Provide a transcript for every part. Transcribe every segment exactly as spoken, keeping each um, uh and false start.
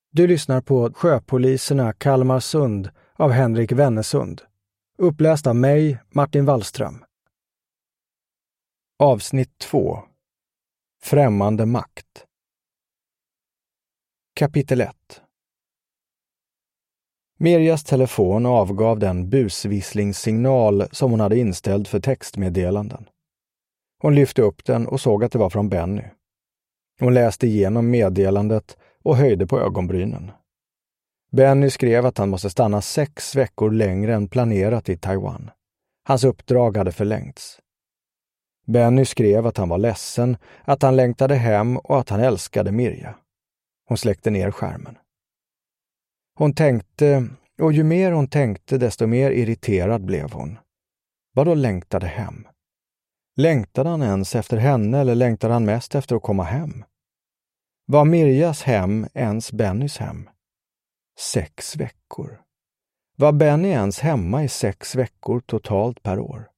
Du lyssnar på Sjöpoliserna Kalmarsund av Henrik Wennesund. Uppläst av mig, Martin Wallström. Avsnitt två. Främmande makt. Kapitel ett. Mirjas telefon avgav den busvisslingssignal som hon hade inställd för textmeddelanden. Hon lyfte upp den och såg att det var från Benny. Hon läste igenom meddelandet och höjde på ögonbrynen. Benny skrev att han måste stanna sex veckor längre än planerat i Taiwan. Hans uppdrag hade förlängts. Benny skrev att han var ledsen, att han längtade hem och att han älskade Mirja. Hon släckte ner skärmen. Hon tänkte, och ju mer hon tänkte desto mer irriterad blev hon. Vadå längtade hem? Längtade han ens efter henne eller längtade han mest efter att komma hem? Var Mirjas hem ens Bennys hem? Sex veckor. Var Benny ens hemma i sex veckor totalt per år?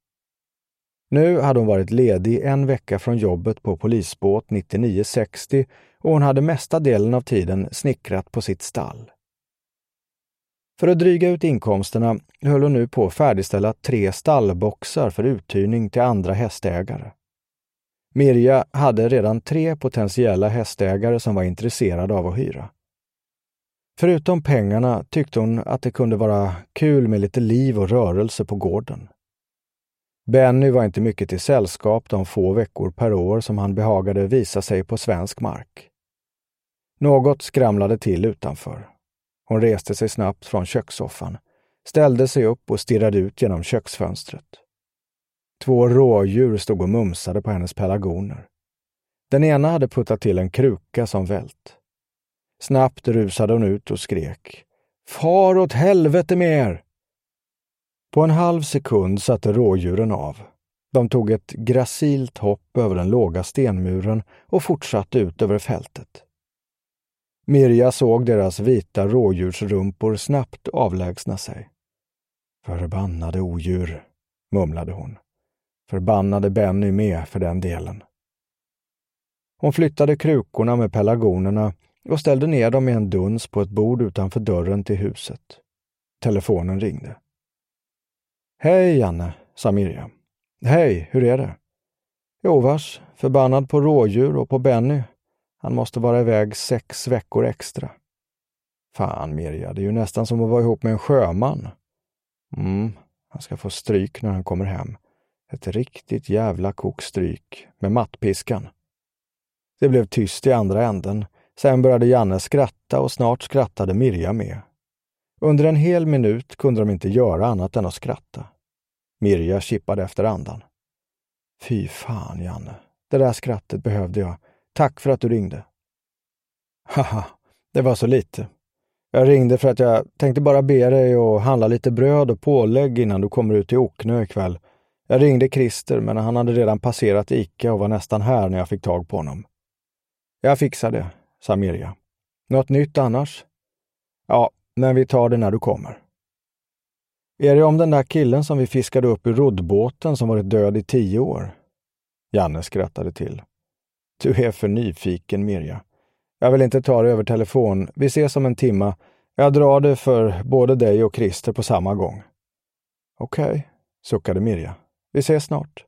Nu hade hon varit ledig en vecka från jobbet på polisbåt nittionio sextio och hon hade mesta delen av tiden snickrat på sitt stall. För att dryga ut inkomsterna höll hon nu på att färdigställa tre stallboxar för uthyrning till andra hästägare. Mirja hade redan tre potentiella hästägare som var intresserade av att hyra. Förutom pengarna tyckte hon att det kunde vara kul med lite liv och rörelse på gården. Benny var inte mycket till sällskap de få veckor per år som han behagade visa sig på svensk mark. Något skramlade till utanför. Hon reste sig snabbt från kökssoffan, ställde sig upp och stirrade ut genom köksfönstret. Två rådjur stod och mumsade på hennes pelargoner. Den ena hade puttat till en kruka som vält. Snabbt rusade hon ut och skrek: "Far åt helvete med er!" På en halv sekund satte rådjuren av. De tog ett gracilt hopp över den låga stenmuren och fortsatte ut över fältet. Mirja såg deras vita rådjursrumpor snabbt avlägsna sig. "Förbannade odjur", mumlade hon. "Förbannade Benny med för den delen." Hon flyttade krukorna med pelargonerna och ställde ner dem i en duns på ett bord utanför dörren till huset. Telefonen ringde. "Hej Janne", sa Mirja. "Hej, hur är det?" "Jo vars, förbannad på rådjur och på Benny. Han måste vara iväg sex veckor extra." "Fan Mirja, det är ju nästan som att vara ihop med en sjöman." Mm, han ska få stryk när han kommer hem. Ett riktigt jävla kokstryk med mattpiskan." Det blev tyst i andra änden. Sen började Janne skratta och snart skrattade Mirja med. Under en hel minut kunde de inte göra annat än att skratta. Mirja kippade efter andan. "Fy fan Janne, det där skrattet behövde jag. Tack för att du ringde." "Haha, det var så lite. Jag ringde för att jag tänkte bara be dig att handla lite bröd och pålägg innan du kommer ut till Oknö ikväll. Jag ringde Christer men han hade redan passerat Ica och var nästan här när jag fick tag på honom." "Jag fixar det", sa Mirja. "Något nytt annars?" "Ja, men vi tar det när du kommer." "Är det om den där killen som vi fiskade upp i roddbåten som varit död i tio år?" Janne skrattade till. "Du är för nyfiken Mirja. Jag vill inte ta det över telefon. Vi ses om en timma. Jag drar det för både dig och Christer på samma gång." "Okej", suckade Mirja. "Vi ses snart."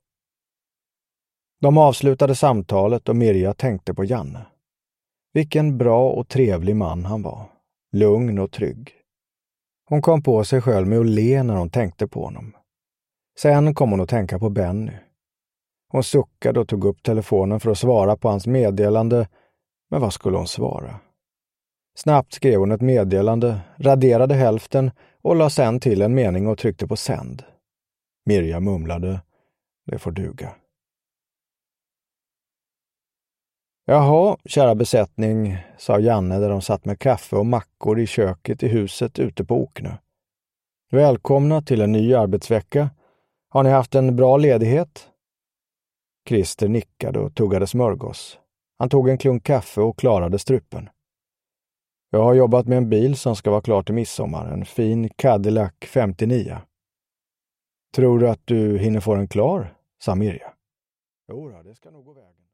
De avslutade samtalet och Mirja tänkte på Janne. Vilken bra och trevlig man han var. Lugn och trygg. Hon kom på sig själv med att le när hon tänkte på honom. Sen kom hon att tänka på Benny. Hon suckade och tog upp telefonen för att svara på hans meddelande. Men vad skulle hon svara? Snabbt skrev hon ett meddelande, raderade hälften och la sen till en mening och tryckte på sänd. Mirja mumlade: "Det får duga." "Jaha, kära besättning", sa Janne där de satt med kaffe och mackor i köket i huset ute på Oknö. "Välkomna till en ny arbetsvecka. Har ni haft en bra ledighet?" Christer nickade och tuggade smörgås. Han tog en klunk kaffe och klarade strupen. "Jag har jobbat med en bil som ska vara klar till midsommar, en fin Cadillac femtionio. "Tror du att du hinner få den klar?" sa Mirja. "Jo, det ska nog gå vägen."